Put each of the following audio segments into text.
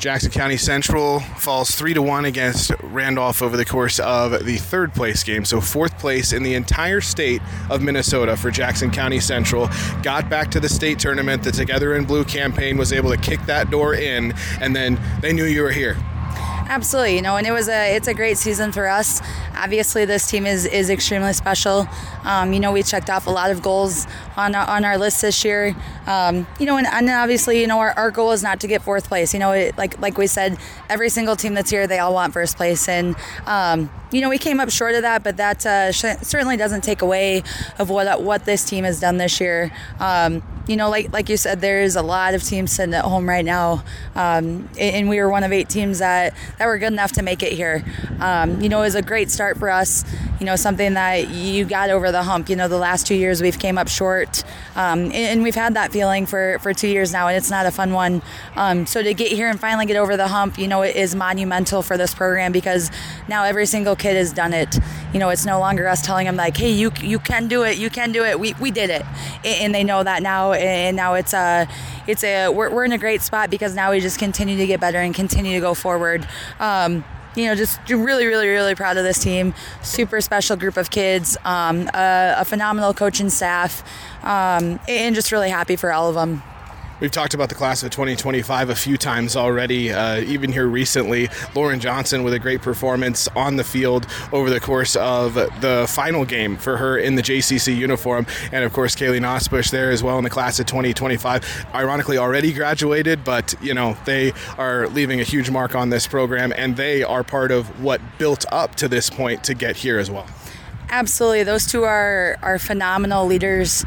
Jackson County Central falls 3-1 against Randolph over the course of the third place game. So fourth place in the entire state of Minnesota for Jackson County Central. Got back to the state tournament. The Together in Blue campaign was able to kick that door in, and then they knew you were here. Absolutely, and it's a great season for us. Obviously, this team is extremely special. We checked off a lot of goals on our list this year. And obviously, our goal is not to get fourth place. Like we said, every single team that's here, they all want first place, and we came up short of that, but that certainly doesn't take away of what this team has done this year. Like you said, there's a lot of teams sitting at home right now, and we were one of 8 teams that were good enough to make it here. It was a great start for us. Something that you got over the hump. The last 2 years we've came up short, and we've had that feeling for 2 years now, and it's not a fun one. So to get here and finally get over the hump, it is monumental for this program, because now every single kid has done it. It's no longer us telling them like, hey, you can do it, you can do it. We did it, and they know that now. And now we're in a great spot, because now we just continue to get better and continue to go forward. Just really, really, really proud of this team. Super special group of kids, a phenomenal coaching staff, and just really happy for all of them. We've talked about the class of 2025 a few times already, even here recently. Lauren Johnson with a great performance on the field over the course of the final game for her in the JCC uniform. And, of course, Kaylee Nosbush there as well in the class of 2025. Ironically, already graduated, but, they are leaving a huge mark on this program, and they are part of what built up to this point to get here as well. Absolutely. Those two are phenomenal leaders.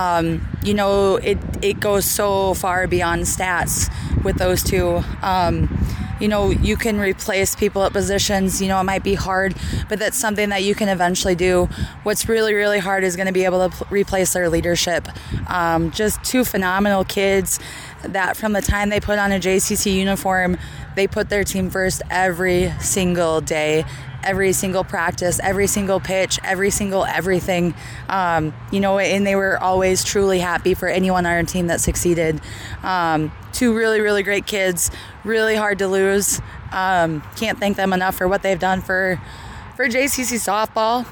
It goes so far beyond stats with those two. You can replace people at positions. It might be hard, but that's something that you can eventually do. What's really, really hard is going to be able to replace their leadership. Just two phenomenal kids that from the time they put on a JCC uniform, they put their team first every single day. Every single practice, every single pitch, every single everything, and they were always truly happy for anyone on our team that succeeded. Two really, really great kids, really hard to lose. Can't thank them enough for what they've done for JCC softball.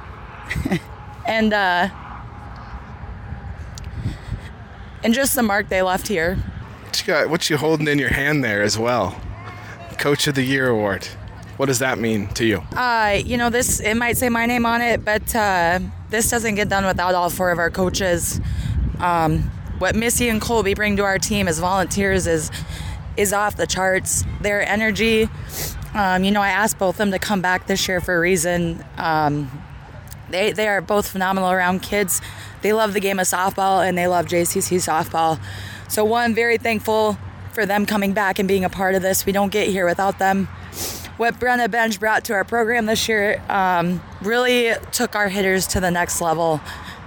and just the mark they left here. What you holding in your hand there as well? Coach of the Year award. What does that mean to you? It might say my name on it, but this doesn't get done without all 4 of our coaches. What Missy and Colby bring to our team as volunteers is off the charts. Their energy, I asked both of them to come back this year for a reason. They are both phenomenal around kids. They love the game of softball, and they love JCC softball. So one, very thankful for them coming back and being a part of this. We don't get here without them. What Brenna Bench brought to our program this year really took our hitters to the next level.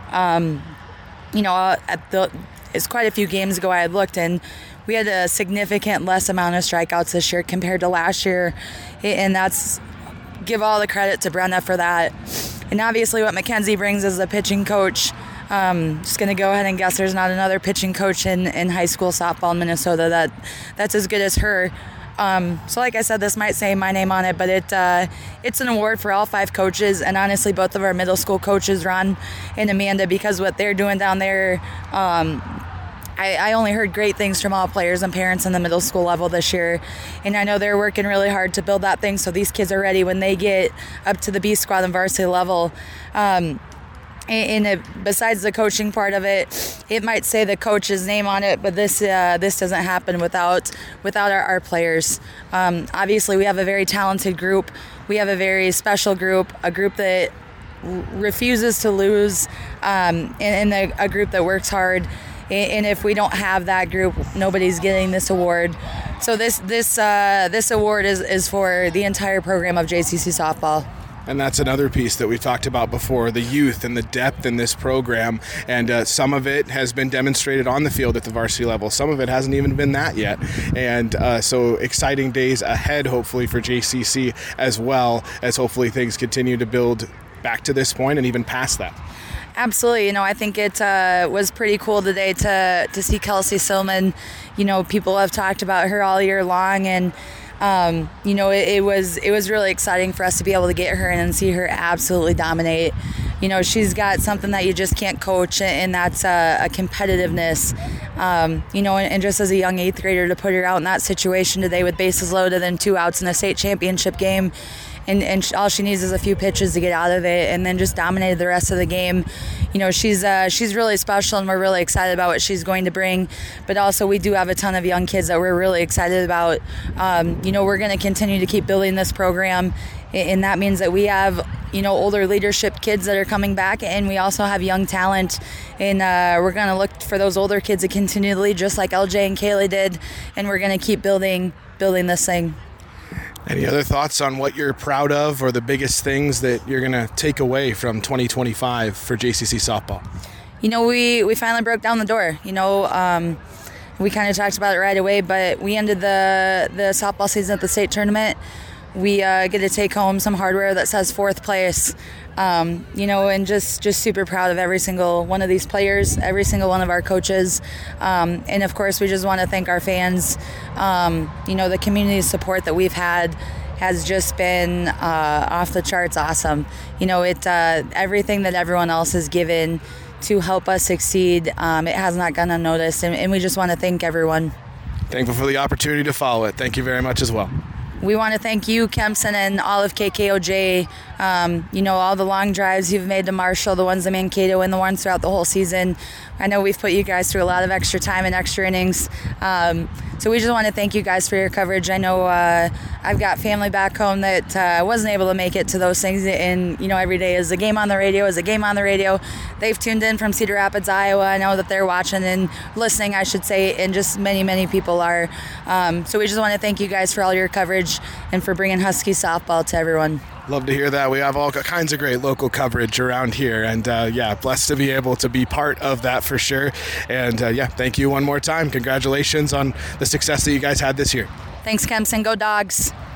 It's quite a few games ago I had looked, and we had a significant less amount of strikeouts this year compared to last year, and that's give all the credit to Brenna for that. And obviously what Mackenzie brings as the pitching coach. Just going to go ahead and guess there's not another pitching coach in high school softball in Minnesota that's as good as her. So like I said, this might say my name on it, but it's an award for all 5 coaches, and honestly both of our middle school coaches, Ron and Amanda, because what they're doing down there, I only heard great things from all players and parents in the middle school level this year, and I know they're working really hard to build that thing so these kids are ready when they get up to the B squad and varsity level. Besides the coaching part of it, it might say the coach's name on it, but this doesn't happen without our players. Obviously, we have a very talented group. We have a very special group, a group that refuses to lose, and a group that works hard. And if we don't have that group, nobody's getting this award. So this award is for the entire program of JCC softball. And that's another piece that we've talked about before, the youth and the depth in this program. And some of it has been demonstrated on the field at the varsity level. Some of it hasn't even been that yet. And so exciting days ahead, hopefully, for JCC as well, as hopefully things continue to build back to this point and even past that. Absolutely. I think it was pretty cool today to see Kelsey Silman. People have talked about her all year long, and it was really exciting for us to be able to get her in and see her absolutely dominate. She's got something that you just can't coach, and that's a competitiveness. And just as a young 8th grader, to put her out in that situation today with bases loaded and 2 outs in a state championship game, and all she needs is a few pitches to get out of it, and then just dominated the rest of the game. She's really special, and we're really excited about what she's going to bring. But also, we do have a ton of young kids that we're really excited about. We're going to continue to keep building this program, and that means that we have older leadership kids that are coming back, and we also have young talent, and we're going to look for those older kids to continue to lead, just like LJ and Kaylee did, and we're going to keep building this thing. Any other thoughts on what you're proud of or the biggest things that you're going to take away from 2025 for JCC softball? We finally broke down the door. We kind of talked about it right away, but we ended the softball season at the state tournament. We get to take home some hardware that says 4th place. And just super proud of every single one of these players, every single one of our coaches. And of course, we just want to thank our fans. The community support that we've had has just been off the charts awesome. Everything that everyone else has given to help us succeed, it has not gone unnoticed. And we just want to thank everyone. Thankful for the opportunity to follow it. Thank you very much as well. We want to thank you, Kempson, and all of KKOJ. All the long drives you've made to Marshall, the ones to Mankato, and the ones throughout the whole season. I know we've put you guys through a lot of extra time and extra innings. So we just want to thank you guys for your coverage. I know I've got family back home that wasn't able to make it to those things. And, every day is a game on the radio, They've tuned in from Cedar Rapids, Iowa. I know that they're watching and listening, I should say, and just many, many people are. So we just want to thank you guys for all your coverage and for bringing Husky softball to everyone. Love to hear that. We have all kinds of great local coverage around here, and blessed to be able to be part of that for sure. And thank you one more time. Congratulations on the success that you guys had this year. Thanks, Kempson. Go Dogs.